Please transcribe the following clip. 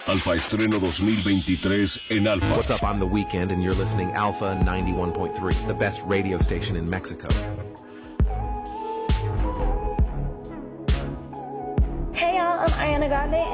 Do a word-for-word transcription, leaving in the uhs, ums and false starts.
Alfa Estreno dos mil veintitrés en Alfa. What's up? I'm The Weeknd and you're listening Alpha ninety-one point three, the best radio station in Mexico. Hey y'all, I'm Ariana Grande